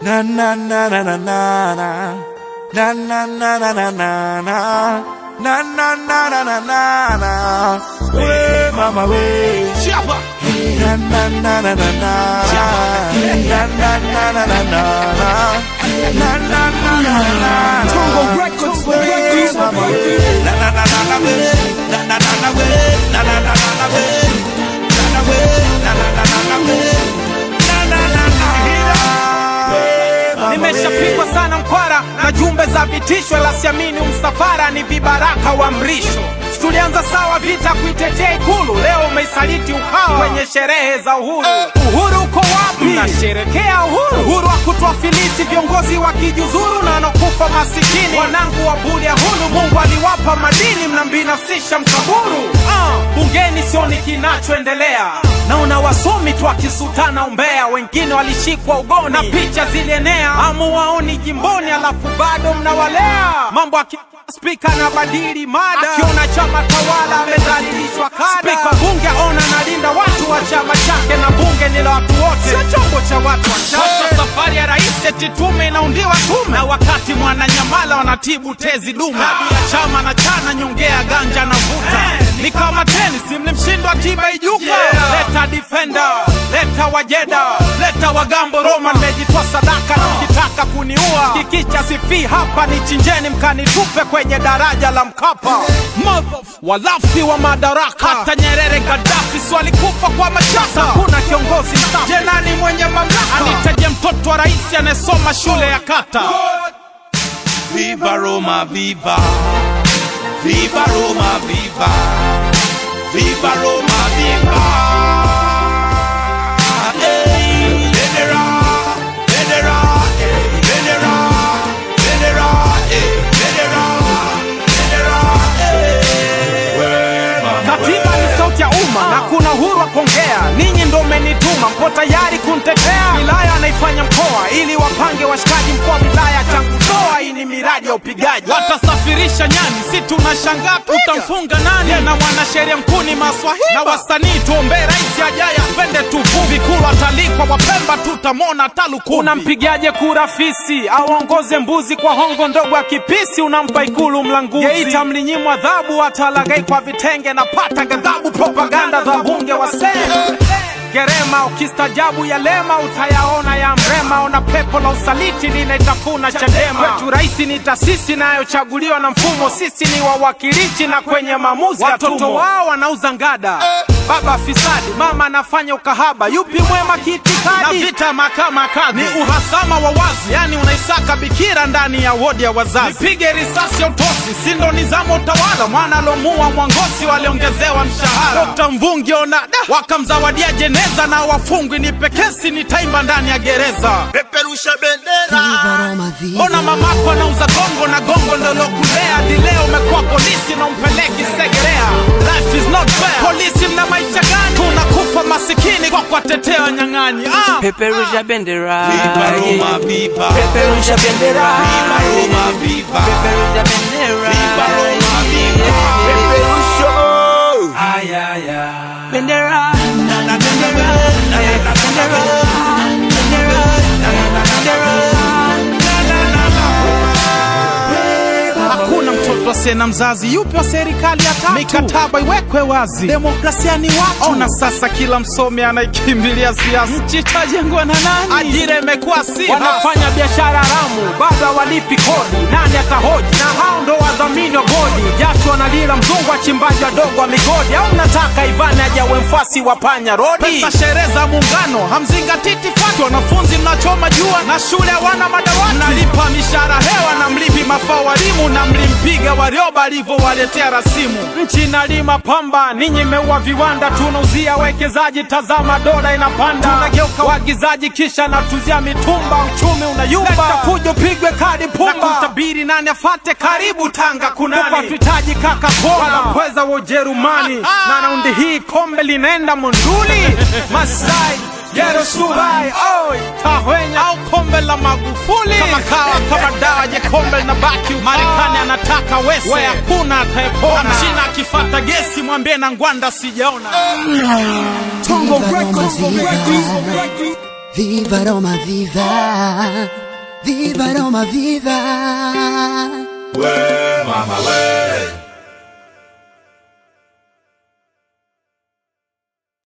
Na na na na na na na. Na na na na na na na. Na na na na na na na. Way mama way. Na na na na na na. Na na na na na na. Na na na na na. Tongo Records, way mama way. Na na na na na way. Na na na na way. Na na na na na way. Na na way. Na na na na na way. Na na na na. Nimeshapigwa sana mkwara na jumbe za vitisho, la siamini msafara ni vibaraka wa mrisho. Tulianza sawa vita kuitetea Ikulu, leo umeisaliti ukawa kwenye sherehe za uhuru. Uhuru uko wapi? Mnasherekea uhuru? Uhuru wa kutuafilisi viongozi wa kijuzuru na wanakufa masikini. Wanangu wa Bulia hulu, Mungu aliwapa madini, mnambinafsisha mkaburu. Bungeni sioni kinachoendelea, naona wasomi tu wakisutana umbea. Wengine walishikwa ugoni na picha zilienea. Hamuwaoni jimboni alafu bado mnawalea. Mambo Spika na badili mada, akiona chama tawala amedhalilishwa kada. Spika bunge ona nalinda watu wa chama chake, na bunge ni la watu wote, sio chombo cha watu wachache. Safari ya rais eti tume inaundiwa tume, na wakati Mwananyamala wanatibu tezi dume. Hadi ya chama na chana nyongea ganja na vuta. Ni kama tenisi mlimshindwa tiba ijuka. Leta defender, leta wajeda, leta wagambo Roma. Nimejitoa sadaka na mkitaka kuniua kikicha sifi hapa ni chinjeni mkanitupe kwenye daraja la Mkapa. Walafi wa madaraka, hata Nyerere Gaddafi walikufa kwa machasa. Kuna kiongozi msafi, je nani mwenye mamlaka? Anitaje mtoto wa rais anayesoma shule ya kata. Viva Roma, viva. Viva Roma, viva. Viva Roma, viva. Hey, Venera, Venera, Venera, Venera, Venera, Venera, Katiba ni sauti ya umma na kuna uhuru wa kuongea. Ninyi ndo mmenituma, mko tayari kunitetea. Wilaya anaifanya mkoa ili wapange washikaji. Mkoa wilaya changu toa, hii ni miradi ya upigaji. Watasafirisha nyani, si tunashangaa tutamfunga nani? Na mwanasheria mkuu ni Maswahili, na wasanii tuombe rais ajaye apende tuvuvi. Kula talikwa Wapemba tutamona talukuvi. Unampigiaje kura fisi aongoze mbuzi kwa hongo ndogo ya kipisi? Unampa Ikulu mlanguzi. Geita mlinyimwa adhabu, atalagai kwa vitenge na pata ghadhabu. Propaganda za bunge wasema Gerema ukistajabu ya lema utayaona ya mrema. Ona pepo la usaliti linaitafuna Chadema. Kwetu raisi ni taasisi nayochaguliwa na mfumo. Sisi ni wawakilishi na kwenye maamuzi watoto wao wanauza ngada. Baba fisadi, mama anafanya ukahaba. Yupi mwema kiitikadi? Na vita mahakama kadhi ni uhasama wa wazi, yani unaisaka bikira ndani ya wodi ya wazazi. Nipige risasi ya utosi, sindo nizamo utawala. Mwana alomua Mwangosi waliongezewa mshahara. Dr. Mvungi ona wakamzawadia jeneza, na wafungwi ni pekesi nitaimba ndani ya gereza. peperusha bendera. Ona mamako anauza gongo, na gongo ndo lokulea. Dileo umekuwa polisi na umpeleki Segerea. Life is not fair, polisi mna maisha gani? Tunakufa masikini kwa kuwatetea nyang'anyi. Peperusha bendera. Viva Roma, viva. Peperusha bendera. Viva Roma, viva. Peperusha bendera. Viva Roma, viva. Peperusha. Ay ay ay. Bendera. Hakuna mtoto asena mzazi, yupi wa serikali ya tatu. Mikataba iwekwe wazi, demokrasia ni watu. Ona sasa kila msomi anaikimbilia siasa. Nchi itajengwa na nani? Ajira imekuwa sifa. Wanafanya biashara haramu, bado walipi kodi. Nani atahoji? Na hao ndo wadhamini wa bodi. Jasho analila mzungu, wachimbaji wadogo wa migodi. Au mnataka Ivani ajawe mfasi wa panya rodi? Pesa sherehe za muungano hamzingatiti fatu. Wanafunzi mnachoma jua na shule hawana madawati. Mnalipa mishahara hewa na mlipi mafao walimu, na mlimpiga Warioba alivyo waletea rasimu. Nchi inalima pamba, ninyi meua viwanda. Tunauzia wekezaji, tazama dola inapanda. Tunageuka wagizaji kisha natuzia mitumba. Uchumi unayumba, leta fujo pigwe kadi pumba. Na kutabiri nani afate, karibu Tanga kunani. Kupa tuitaji Coca-Cola wala pweza wa Ujerumani. Na raundi hii kombe linaenda Monduli. Masai Yero Subai, oi, Tahwenya au kombe la Magufuli. Kama kawa, kama dawa, je kombe na baki. Marekani anataka wese, we hakuna atayepona. China akifata gesi, mwambie na ngwanda sijaona. Tongo Records. Viva Roma, viva! Viva Roma, viva! We mama we,